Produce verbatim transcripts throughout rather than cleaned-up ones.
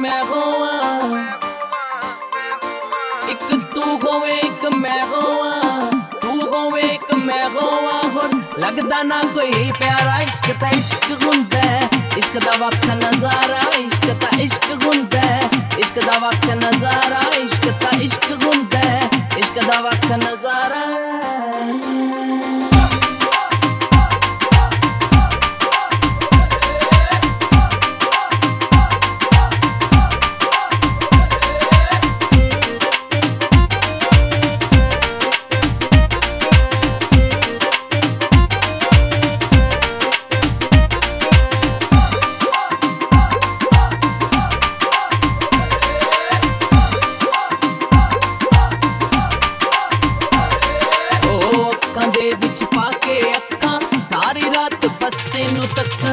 मैं होवा, एक तू होवे एक मैं होवा, तू होवे एक मैं होवा। होर लगदा ना कोई प्यारा इश्क ता इश्क हुंदा है, इश्क दा वख नजारा, इश्क ता इश्क हुंदा है, इश्क दा वख नजारा, इश्क ता इश्क हुंदा है, इश्क दा वख नजारा। दे विच पाके अक्खां सारी रात बस तेनू तक्कां,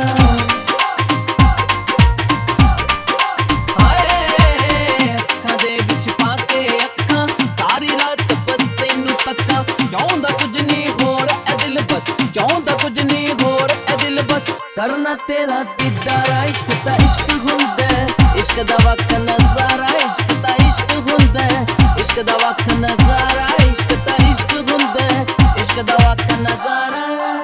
हाय अक्खां दे विच पाके अक्खां सारी रात बस तेनू तक्कां। चाहुंदा कुछ नहीं होर ए दिल बस, चाहुंदा कुछ नहीं होर ए दिल बस, करना तेरा दीदारा। इश्क ता इश्क हुंदा है, इश्क दा वख नजारा, इश्क ता इश्क हुंदा है, इश्क दा वख नजारा, इश्क ता इश्क हुंदा है, इश्क दा वख नजारा।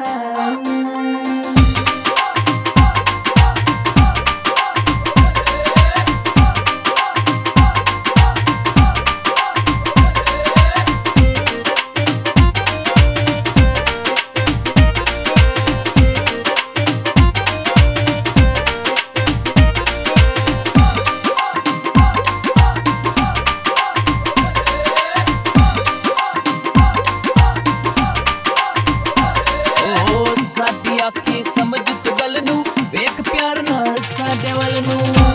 आखी समझ तू गल नू, वेख प्यार नाल साडे वल नू,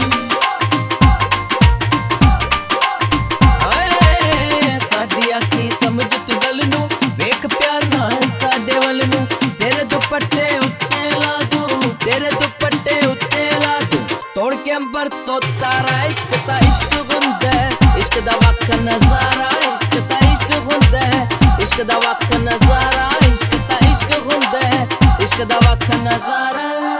साडी आखी समझ तू गल नू, वेख प्यार नाल साडे वल नू। तेरे दुपट्टे उत्ते ला दूं, तेरे दुपट्टे उत्ते ला दूं, तोड़ के अंबर तो तारा। इश्क ता इश्क हुंदा है, इश्क दा वख नजारा, इश्क ता इश्क हुंदा है, इश्क दा वख नजारा, इश्क ता इश्क हुंदा है, इश्क दा वख नजारा।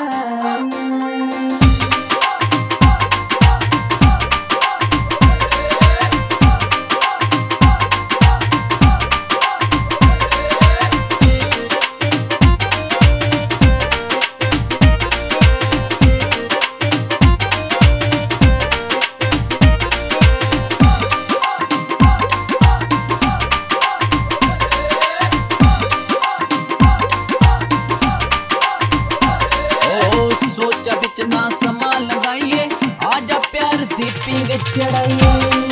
सोचा बिच ना समा लगाइए, आजा प्यार दी पिंग चढ़ाइए,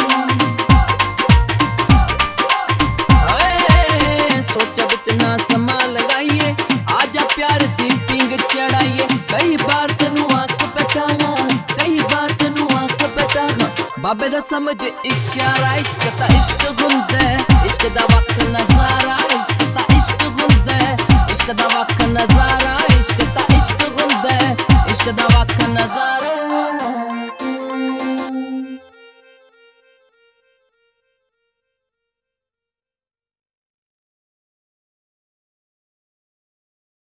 सोचा बिच ना समा लगाइए, आजा प्यार दी पिंग चढ़ाइए। कई बार तेनू आख बैठाना, कई बार तेनू आख बैठाना, बाबे दा समझ इशारा। इश्क ता इश्क हुंदा है, इश्क दा वख नजारा, इश्क ता इश्क हुंदा है, इश्क दा वख नजारा।